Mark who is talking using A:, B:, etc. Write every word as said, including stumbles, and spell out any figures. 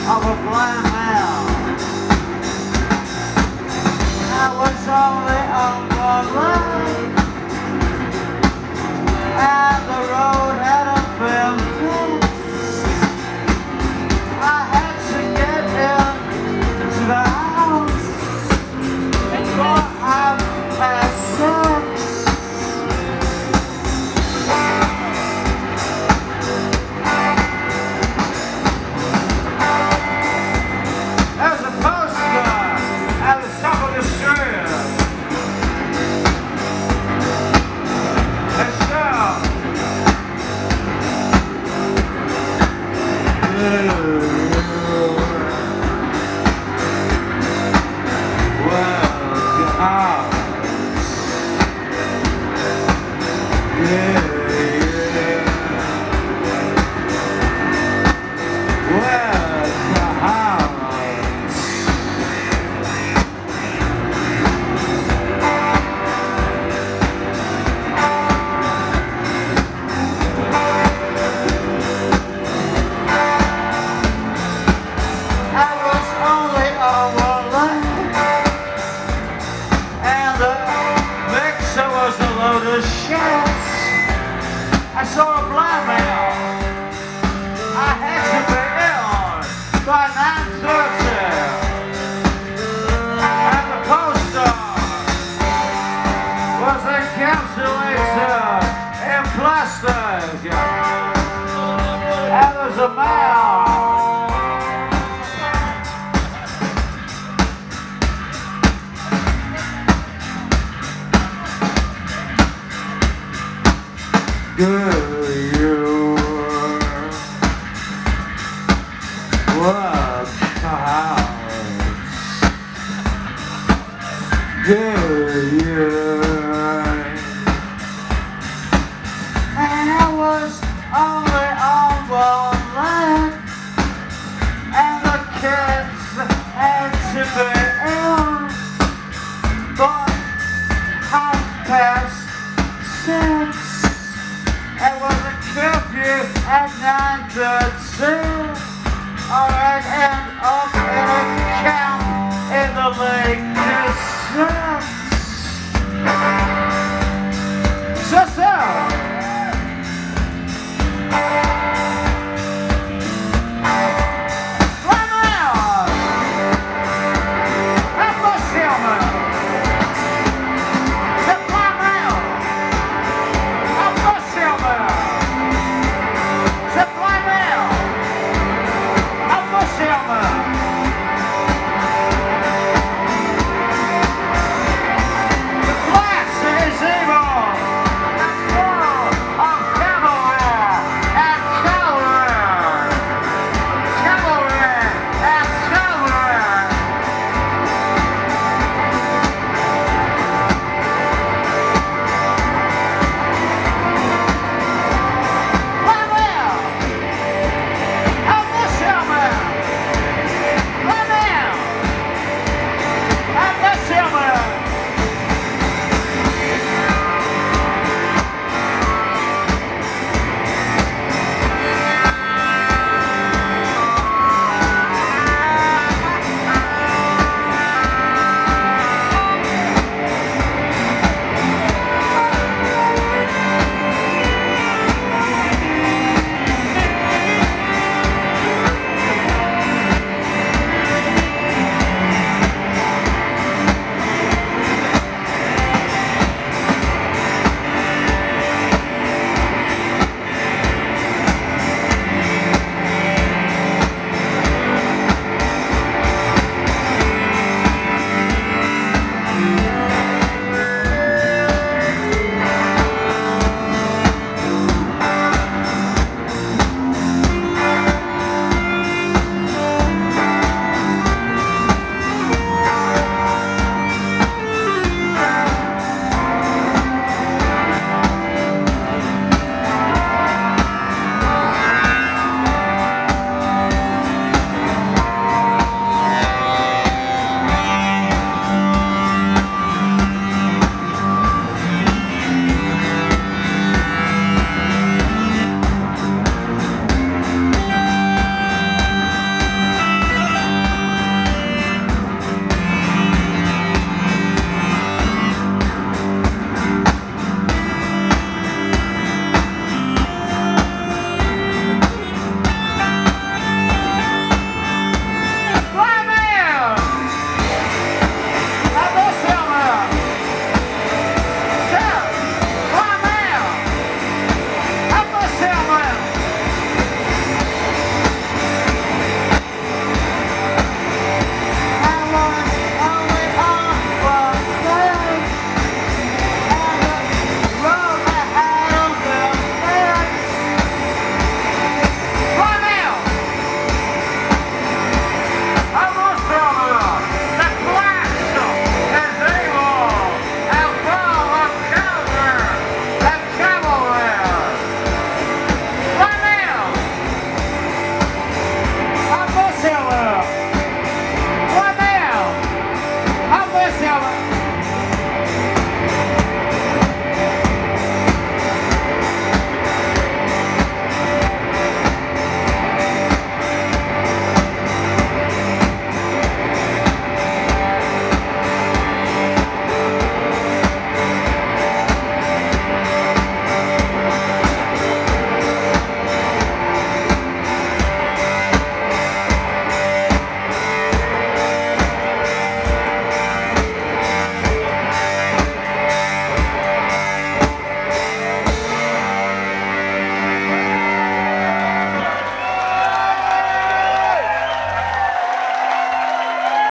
A: of a blind man. I was only on one leg, and the road hadn't been fixed. I had to get into the house before half past six. There's a poster at the top of the street. It says, welcome out. Yeah, yeah. Welcome out. I was only on one leg, and the mixer was a load of shit. I saw a blind man. I had to be in by nine thirty, and the poster was encapsulated in plastic, and there's a man. Good you work out. Good you. And I was only on one leg, and the kids had to be in by half past six. It was a curfew at nine thirty. Alright,